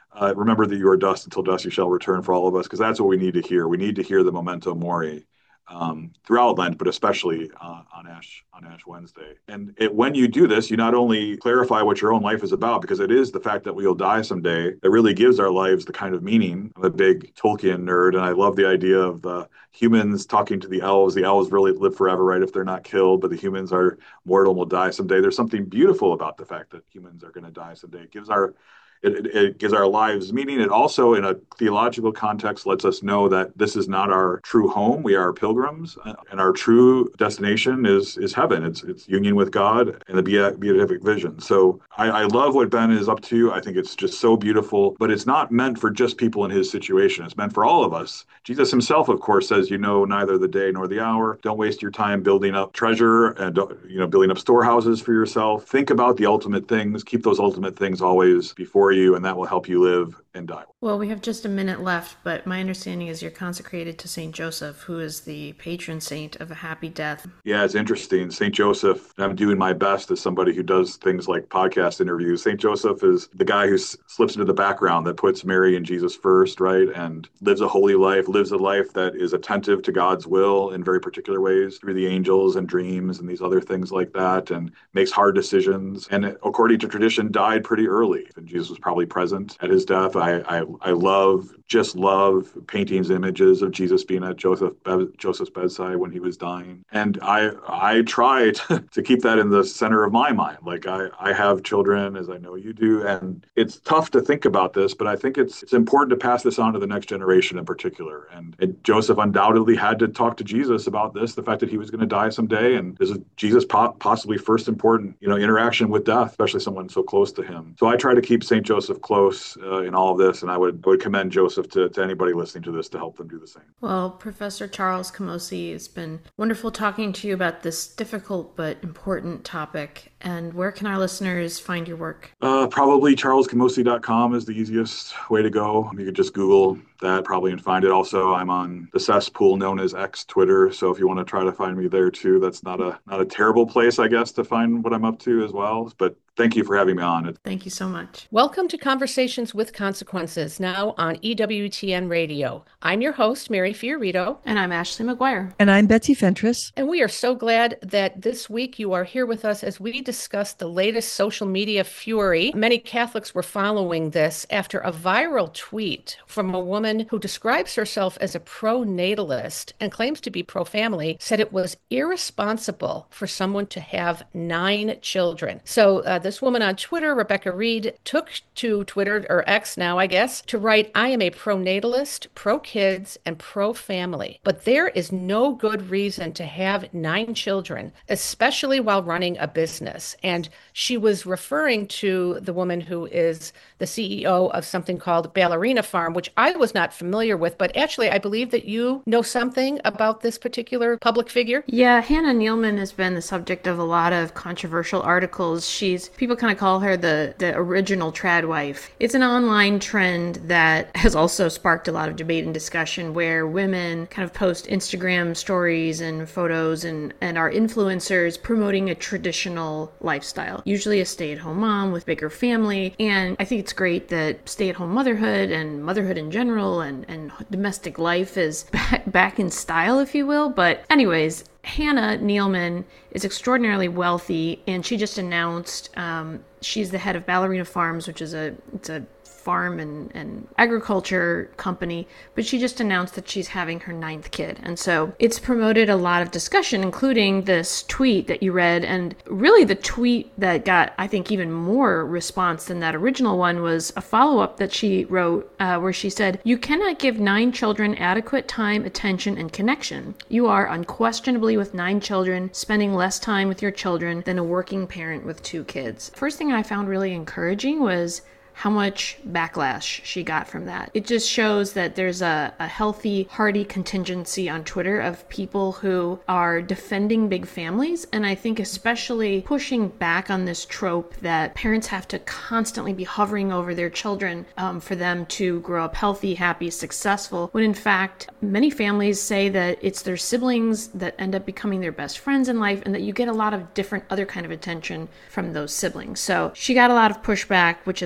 uh, remember that you are dust, until dust you shall return, for all of us, because that's what we need to hear. We need to hear the memento mori um, throughout Lent, but especially uh, on Ash on Ash Wednesday. And it, when you do this, you not only clarify what your own life is about, because it is the fact that we'll die someday that really gives our lives the kind of meaning. I'm a big Tolkien nerd, and I love the idea of the humans talking to the elves. The elves really live forever, right, if they're not killed, but the humans are mortal and will die someday. There's something beautiful about the fact that humans are going to die someday. It gives our It, it, it gives our lives meaning. It also, in a theological context, lets us know that this is not our true home. We are pilgrims, and our true destination is is heaven. It's it's union with God and the beatific vision. So I, I love what Ben is up to. I think it's just so beautiful, but it's not meant for just people in his situation. It's meant for all of us. Jesus himself, of course, says, you know neither the day nor the hour. Don't waste your time building up treasure and you know building up storehouses for yourself. Think about the ultimate things. Keep those ultimate things always before you, and that will help you live and die. Well, we have just a minute left, but my understanding is you're consecrated to Saint Joseph, who is the patron saint of a happy death. Yeah, it's interesting. Saint Joseph, I'm doing my best as somebody who does things like podcast interviews. Saint Joseph is the guy who s- slips into the background, that puts Mary and Jesus first, right? And lives a holy life, lives a life that is attentive to God's will in very particular ways through the angels and dreams and these other things like that, and makes hard decisions. And according to tradition, died pretty early. And Jesus was probably present at his death. I, I, I love, just love paintings, images of Jesus being at Joseph, Joseph's bedside when he was dying. And I, I try to, to keep that in the center of my mind. Like I, I have children, as I know you do, and it's tough to think about this, but I think it's, it's important to pass this on to the next generation in particular. And it, Joseph undoubtedly had to talk to Jesus about this, the fact that he was going to die someday. And this is Jesus' po- possibly first important, you know, interaction with death, especially someone so close to him. So I try to keep Saint Joseph close uh, in all of this, and I would, I would commend Joseph to, to anybody listening to this to help them do the same. Well, Professor Charles Camosy, it's been wonderful talking to you about this difficult but important topic. And where can our listeners find your work? Uh, probably charles camosy dot com is the easiest way to go. You could just Google that probably and find it. Also, I'm on the cesspool known as X Twitter, so if you want to try to find me there too, that's not a not a terrible place, I guess, to find what I'm up to as well. But thank you for having me on. Thank you so much. Welcome to Conversations with Consequences, now on E W T N Radio. I'm your host, Mary Fiorito. And I'm Ashley McGuire. And I'm Betsy Fentress. And we are so glad that this week you are here with us as we discuss the latest social media fury. Many Catholics were following this after a viral tweet from a woman who describes herself as a pro-natalist and claims to be pro-family, said it was irresponsible for someone to have nine children. So uh, this woman on Twitter, Rebecca Reed, took to Twitter, or X now, I guess, to write, I am a pro-natalist, pro-kids, and pro-family. But there is no good reason to have nine children, especially while running a business. And she was referring to the woman who is the C E O of something called Ballerina Farm, which I was not familiar with, but actually I believe that you know something about this particular public figure. Yeah, Hannah Nealman has been the subject of a lot of controversial articles. She's, people kind of call her the, the original trad wife. It's an online trend that has also sparked a lot of debate and discussion where women kind of post Instagram stories and photos and, and are influencers promoting a traditional lifestyle, usually a stay-at-home mom with bigger family. And I think it's great that stay-at-home motherhood and motherhood in general and, and domestic life is back, back in style, if you will. But anyways, Hannah Nealman is extraordinarily wealthy, and she just announced um, she's the head of Ballerina Farms, which is a it's a farm and, and agriculture company, but she just announced that she's having her ninth kid. And so it's promoted a lot of discussion, including this tweet that you read. And really the tweet that got, I think, even more response than that original one was a follow-up that she wrote uh, where she said, you cannot give nine children adequate time, attention, and connection. You are unquestionably, with nine children, spending less time with your children than a working parent with two kids. First thing I found really encouraging was how much backlash she got from that. It just shows that there's a, a healthy, hearty contingency on Twitter of people who are defending big families, and I think especially pushing back on this trope that parents have to constantly be hovering over their children um, for them to grow up healthy, happy, successful, when in fact, many families say that it's their siblings that end up becoming their best friends in life, and that you get a lot of different other kind of attention from those siblings. So she got a lot of pushback, which is merited.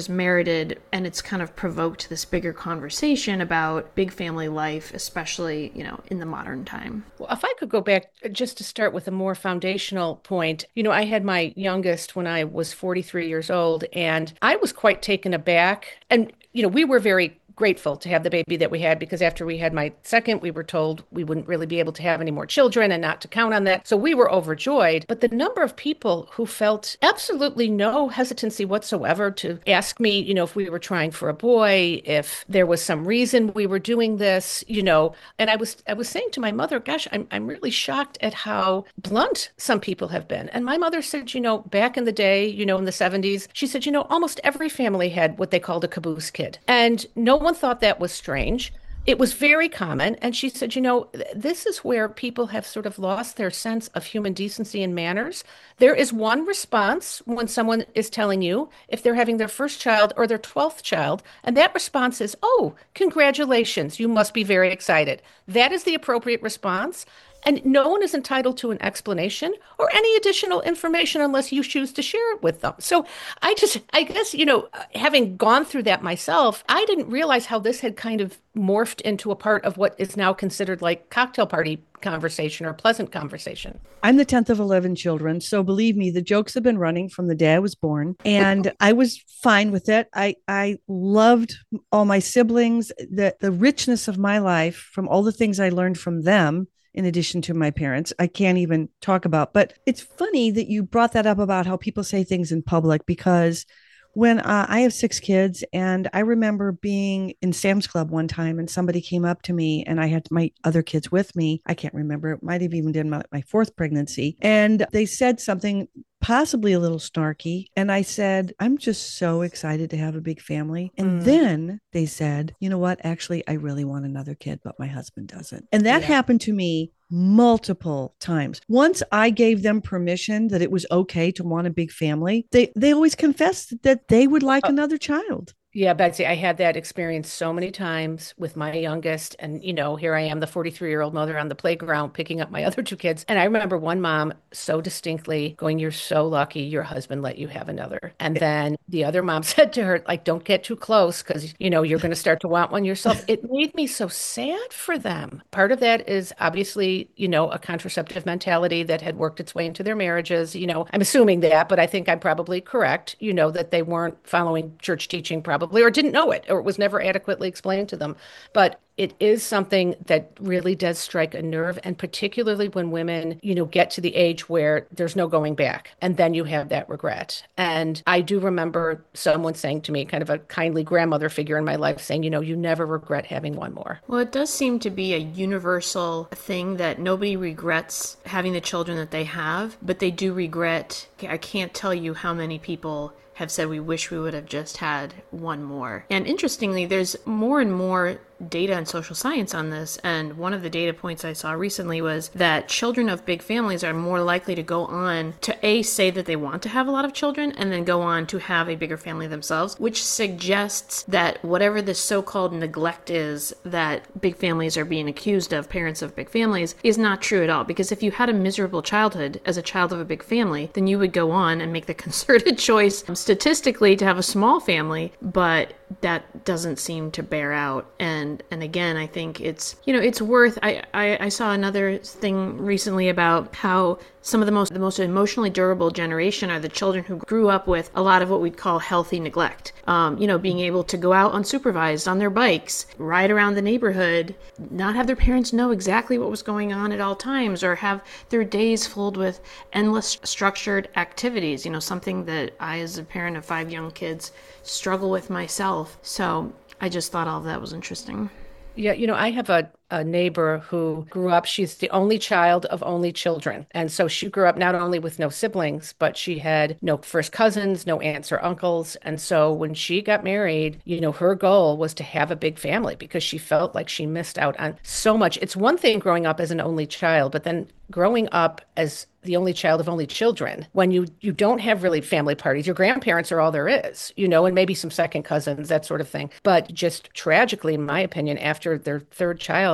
started, and it's kind of provoked this bigger conversation about big family life, especially, you know, in the modern time. Well, if I could go back just to start with a more foundational point, you know, I had my youngest when I was forty-three years old, and I was quite taken aback. And, you know, we were very grateful to have the baby that we had, because after we had my second, we were told we wouldn't really be able to have any more children and not to count on that. So we were overjoyed. But the number of people who felt absolutely no hesitancy whatsoever to ask me, you know, if we were trying for a boy, if there was some reason we were doing this, you know, and I was I was saying to my mother, gosh, I'm I'm really shocked at how blunt some people have been. And my mother said, you know, back in the day, you know, in the seventies, she said, you know, almost every family had what they called a caboose kid. And no one thought that was strange. It was very common. And she said, you know, this is where people have sort of lost their sense of human decency and manners. There is one response when someone is telling you if they're having their first child or their twelfth child, and that response is, oh, congratulations, you must be very excited. That is the appropriate response. And no one is entitled to an explanation or any additional information unless you choose to share it with them. So I just, I guess, you know, having gone through that myself, I didn't realize how this had kind of morphed into a part of what is now considered like cocktail party conversation or pleasant conversation. I'm the tenth of eleven children. So believe me, the jokes have been running from the day I was born, and I was fine with it. I, I loved all my siblings, the, the richness of my life from all the things I learned from them. In addition to my parents, I can't even talk about. But it's funny that you brought that up about how people say things in public, because when uh, I have six kids, and I remember being in Sam's Club one time and somebody came up to me, and I had my other kids with me. I can't remember. It might have even been my, my fourth pregnancy. And they said something possibly a little snarky. And I said, I'm just so excited to have a big family. And mm. then they said, you know what? Actually, I really want another kid, but my husband doesn't. And that yeah. happened to me multiple times. Once I gave them permission that it was okay to want a big family, they, they always confessed that they would like uh, another child. Yeah, Betsy, I had that experience so many times with my youngest. And, you know, here I am, the forty-three-year-old mother on the playground picking up my other two kids. And I remember one mom so distinctly going, you're so lucky your husband let you have another. And then the other mom said to her, like, don't get too close because, you know, you're going to start to want one yourself. It made me so sad for them. Part of that is obviously, you know, a contraceptive mentality that had worked its way into their marriages. You know, I'm assuming that, but I think I'm probably correct, you know, that they weren't following church teaching probably. Or didn't know it, or it was never adequately explained to them. But it is something that really does strike a nerve, and particularly when women, you know, get to the age where there's no going back, and then you have that regret. And I do remember someone saying to me, kind of a kindly grandmother figure in my life, saying, you know, you never regret having one more. Well, it does seem to be a universal thing that nobody regrets having the children that they have, but they do regret. I can't tell you how many people have said we wish we would have just had one more. And interestingly, there's more and more data and social science on this. And one of the data points I saw recently was that children of big families are more likely to go on to A, say that they want to have a lot of children, and then go on to have a bigger family themselves, which suggests that whatever the so-called neglect is that big families are being accused of, parents of big families, is not true at all. Because if you had a miserable childhood as a child of a big family, then you would go on and make the concerted choice statistically to have a small family, but that doesn't seem to bear out. And and again, I think it's, you know, it's worth, I, I, I saw another thing recently about how some of the most the most emotionally durable generation are the children who grew up with a lot of what we'd call healthy neglect. Um, you know, being able to go out unsupervised on their bikes, ride around the neighborhood, not have their parents know exactly what was going on at all times, or have their days filled with endless structured activities. You know, something that I, as a parent of five young kids, struggle with myself. So I just thought all of that was interesting. Yeah, you know, I have a, a neighbor who grew up, she's the only child of only children. And so she grew up not only with no siblings, but she had no first cousins, no aunts or uncles. And so when she got married, you know, her goal was to have a big family because she felt like she missed out on so much. It's one thing growing up as an only child, but then growing up as the only child of only children, when you, you don't have really family parties, your grandparents are all there is, you know, and maybe some second cousins, that sort of thing. But just tragically, in my opinion, after their third child,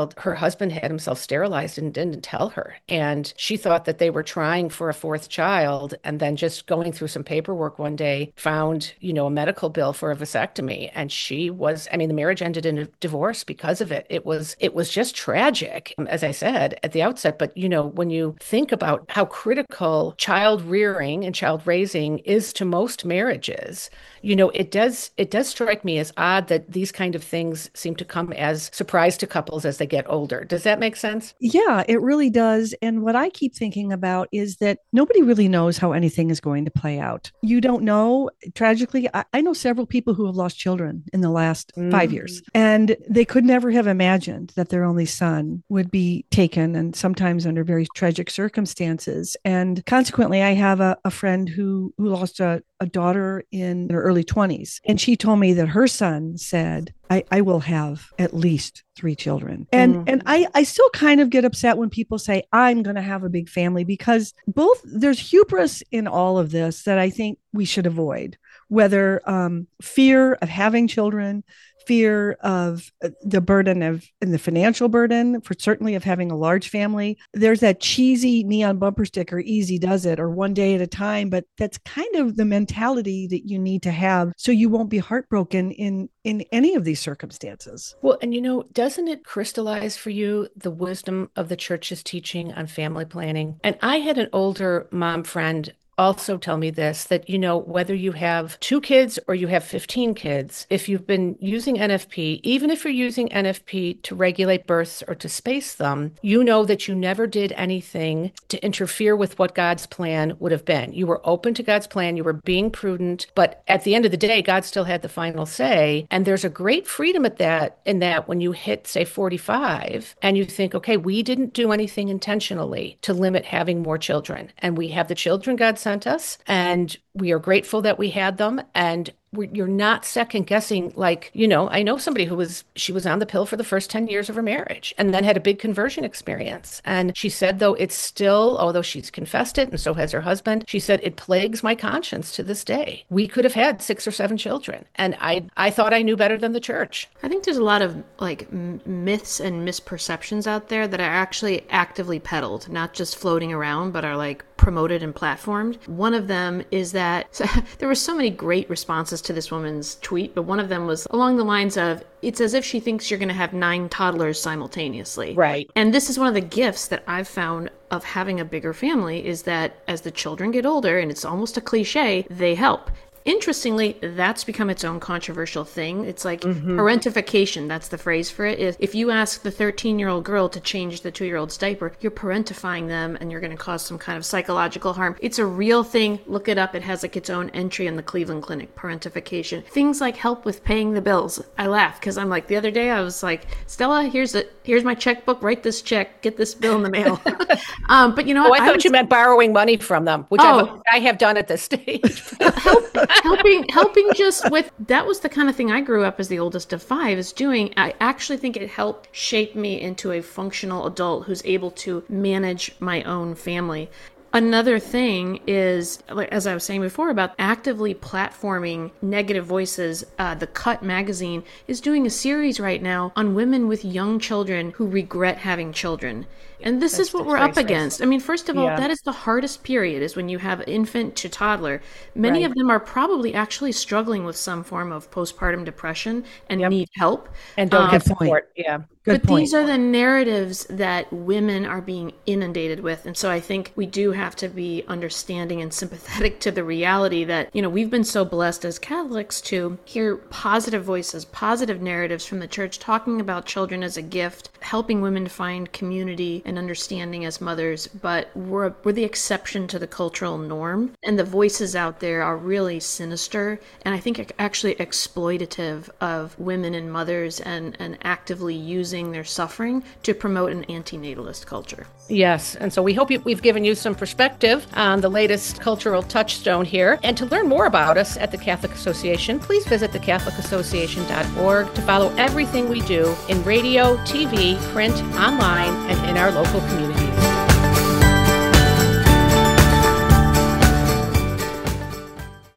child, her husband had himself sterilized and didn't tell her. And she thought that they were trying for a fourth child, and then just going through some paperwork one day found, you know, a medical bill for a vasectomy. And she was, I mean, the marriage ended in a divorce because of it. It was, it was just tragic, as I said at the outset. But, you know, when you think about how critical child rearing and child raising is to most marriages, you know, it does, it does strike me as odd that these kind of things seem to come as surprise to couples as they get older. Does that make sense? Yeah, it really does. And what I keep thinking about is that nobody really knows how anything is going to play out. You don't know. Tragically, I, I know several people who have lost children in the last mm. five years, and they could never have imagined that their only son would be taken, and sometimes under very tragic circumstances. And consequently, I have a, a friend who, who lost a, a daughter in her early twenties. And she told me that her son said, I, I will have at least three children. And mm. and I, I still kind of get upset when people say, I'm going to have a big family, because both there's hubris in all of this that I think we should avoid, whether um, fear of having children, fear of the burden of and the financial burden for certainly of having a large family. There's that cheesy neon bumper sticker, easy does it, or one day at a time. But that's kind of the mentality that you need to have so you won't be heartbroken in, in any of these circumstances. Well, and you know, doesn't it crystallize for you the wisdom of the church's teaching on family planning? And I had an older mom friend also tell me this, that, you know, whether you have two kids or you have fifteen kids, if you've been using N F P, even if you're using N F P to regulate births or to space them, you know that you never did anything to interfere with what God's plan would have been. You were open to God's plan, you were being prudent, but at the end of the day, God still had the final say. And there's a great freedom at that, in that when you hit, say, forty-five, and you think, okay, we didn't do anything intentionally to limit having more children, and we have the children God sent us, and we are grateful that we had them, and we're, you're not second guessing. Like, you know, I know somebody who was, she was on the pill for the first ten years of her marriage and then had a big conversion experience. And she said, though, it's still, although she's confessed it, and so has her husband, she said, it plagues my conscience to this day. We could have had six or seven children. And I, I thought I knew better than the church. I think there's a lot of like m- myths and misperceptions out there that are actually actively peddled, not just floating around, but are like promoted and platformed. One of them is that so, there were so many great responses to this woman's tweet, but one of them was along the lines of, it's as if she thinks you're going to have nine toddlers simultaneously. Right. And this is one of the gifts that I've found of having a bigger family, is that as the children get older, and it's almost a cliche, they help. Interestingly, that's become its own controversial thing. It's like mm-hmm. parentification. That's the phrase for it. If you ask the thirteen-year-old girl to change the two-year-old's diaper, you're parentifying them, and you're going to cause some kind of psychological harm. It's a real thing. Look it up. It has like its own entry in the Cleveland Clinic, parentification. Things like help with paying the bills. I laugh because I'm like, the other day I was like, Stella, here's a here's my checkbook. Write this check. Get this bill in the mail. um, but you know, oh, what? I thought I was, you meant borrowing money from them, which oh, I, I have done at this stage. help, helping helping just with, that was the kind of thing I grew up as the oldest of five is doing. I actually think it helped shape me into a functional adult who's able to manage my own family. Another thing is, as I was saying before, about actively platforming negative voices. Uh, the Cut magazine is doing a series right now on women with young children who regret having children. And this That's is what we're up against. I mean, first of all, yeah. that is the hardest period, is when you have infant to toddler. Many right. of them are probably actually struggling with some form of postpartum depression and yep. need help. And don't um, have support. Point. Yeah. Good but point. These are the narratives that women are being inundated with. And so I think we do have to be understanding and sympathetic to the reality that, you know, we've been so blessed as Catholics to hear positive voices, positive narratives from the church talking about children as a gift, helping women to find community and understanding as mothers. But we're, we're the exception to the cultural norm. And the voices out there are really sinister and I think actually exploitative of women and mothers, and, and actively using their suffering to promote an antinatalist culture. Yes, and so we hope you, we've given you some perspective on the latest cultural touchstone here. And to learn more about us at the Catholic Association, please visit the catholic association dot org to follow everything we do in radio, T V, print, online, and in our local community.